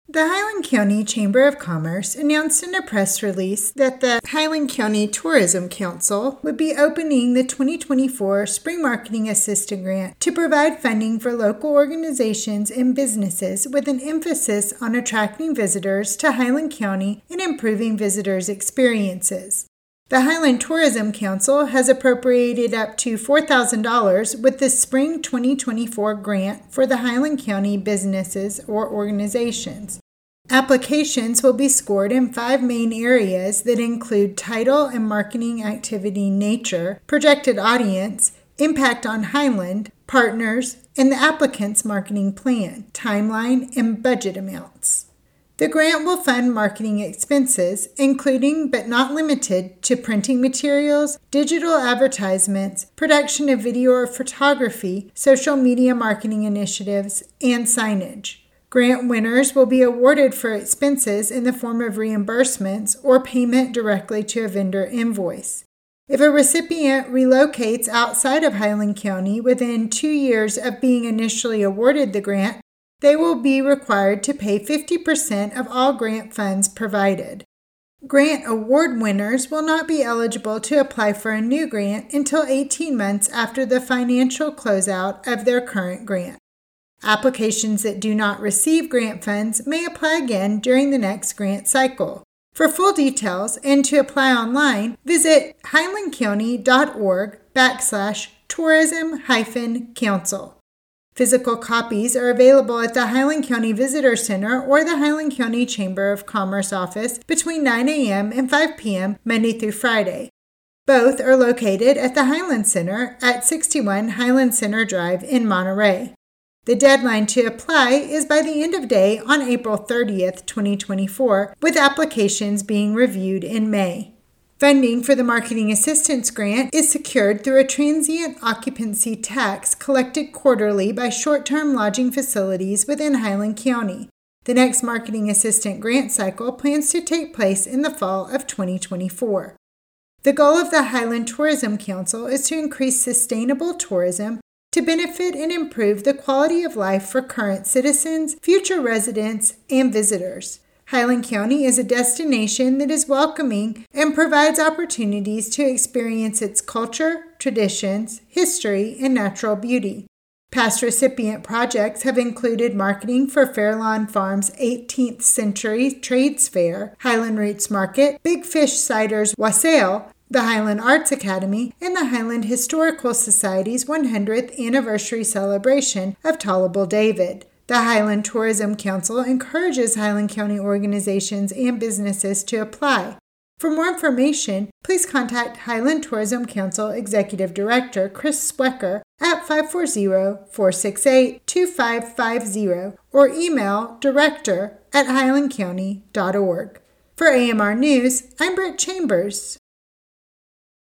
The Highland County Chamber of Commerce announced in a press release that the Highland County Tourism Council would be opening the 2024 Spring Marketing Assistant Grant to provide funding for local organizations and businesses with an emphasis on attracting visitors to Highland County and improving visitors' experiences. The Highland Tourism Council has appropriated up to $4,000 with the Spring 2024 grant for the Highland County businesses or organizations. Applications will be scored in 5 main areas that include title and marketing activity nature, projected audience, impact on Highland, partners, and the applicant's marketing plan, timeline, and budget amounts. The grant will fund marketing expenses, including but not limited to printing materials, digital advertisements, production of video or photography, social media marketing initiatives, and signage. Grant winners will be awarded for expenses in the form of reimbursements or payment directly to a vendor invoice. If a recipient relocates outside of Highland County within 2 years of being initially awarded the grant, they will be required to pay 50% of all grant funds provided. Grant award winners will not be eligible to apply for a new grant until 18 months after the financial closeout of their current grant. Applications that do not receive grant funds may apply again during the next grant cycle. For full details and to apply online, visit highlandcounty.org/tourism-council. Physical copies are available at the Highland County Visitor Center or the Highland County Chamber of Commerce office between 9 a.m. and 5 p.m. Monday through Friday. Both are located at the Highland Center at 61 Highland Center Drive in Monterey. The deadline to apply is by the end of day on April 30th, 2024, with applications being reviewed in May. Funding for the Marketing Assistance Grant is secured through a transient occupancy tax collected quarterly by short-term lodging facilities within Highland County. The next Marketing Assistant Grant cycle plans to take place in the fall of 2024. The goal of the Highland Tourism Council is to increase sustainable tourism to benefit and improve the quality of life for current citizens, future residents, and visitors. Highland County is a destination that is welcoming and provides opportunities to experience its culture, traditions, history, and natural beauty. Past recipient projects have included marketing for Fairlawn Farms' 18th Century Trades Fair, Highland Roots Market, Big Fish Cider's Wassail, the Highland Arts Academy, and the Highland Historical Society's 100th anniversary celebration of Tullable David. The Highland Tourism Council encourages Highland County organizations and businesses to apply. For more information, please contact Highland Tourism Council Executive Director Chris Swecker at 540-468-2550 or email director@highlandcounty.org. For AMR News, I'm Britt Chambers.